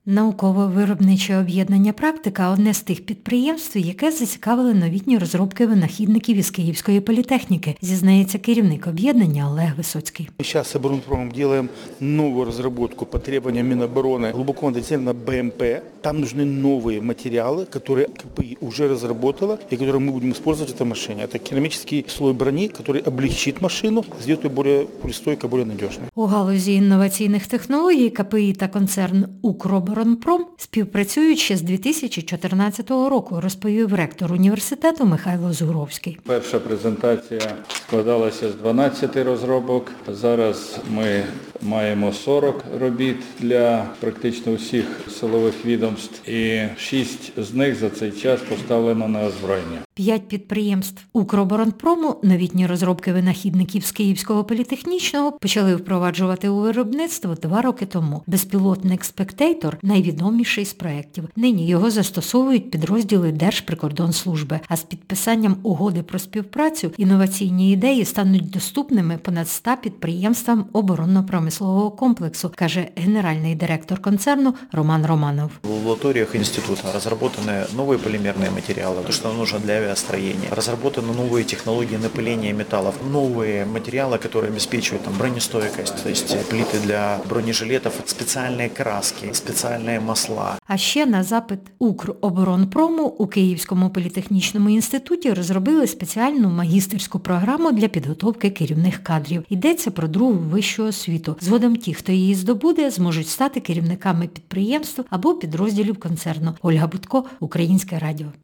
Науково-виробниче об'єднання «Практика» – одне з тих підприємств, яке зацікавили новітні розробки винахідників із Київської політехніки, зізнається керівник об'єднання Олег Висоцький. Сейчас с оборонпромом делаем новую разработку по требованиям Минобороны, глубоко на БМП. Там нужны новые материалы, которые КПИ уже разработала и которые мы будем использовать в этой машине. Это керамический слой брони, который облегчит машину, сделает ее более пристойкой, более надежной. У галузі інноваційних технологій КПІ та концерн «Укроборонпром» співпрацюють ще з 2014 року, розповів ректор університету Михайло Зуровський. Перша презентація складалася з 12 розробок. Зараз ми маємо 40 робіт для практично всіх силових відомств і 6 з них за цей час поставлено на озброєння. 5 підприємств «Укроборонпрому» новітні розробки винахідників з Київського політехнічного почали впроваджувати у виробництво 2 роки тому. Безпілотник «Спектейтор» – найвідоміший з проєктів. Нині його застосовують підрозділи Держприкордонслужби, а з підписанням угоди про співпрацю інноваційні ідеї стануть доступними понад 100 підприємствам оборонно-промислового комплексу, каже генеральний директор концерну Роман Романов. В лабораториях института разработаны новые полимерные материалы, то, что нужно для авиастроения. Разработаны новые технологии напыления металлов, новые материалы, которые обеспечивают бронестойкость, то есть плиты для бронежилетов, специальные краски, специальные масла. А ще на запит «Укроборонпрому» у Київському політехнічному інституті розробили спеціальну магістерську програму для підготовки керівних кадрів. Йдеться про другу вищу освіту. Згодом ті, хто її здобуде, зможуть стати керівниками підприємств або підрозділів концерну. Ольга Будко, Українське радіо.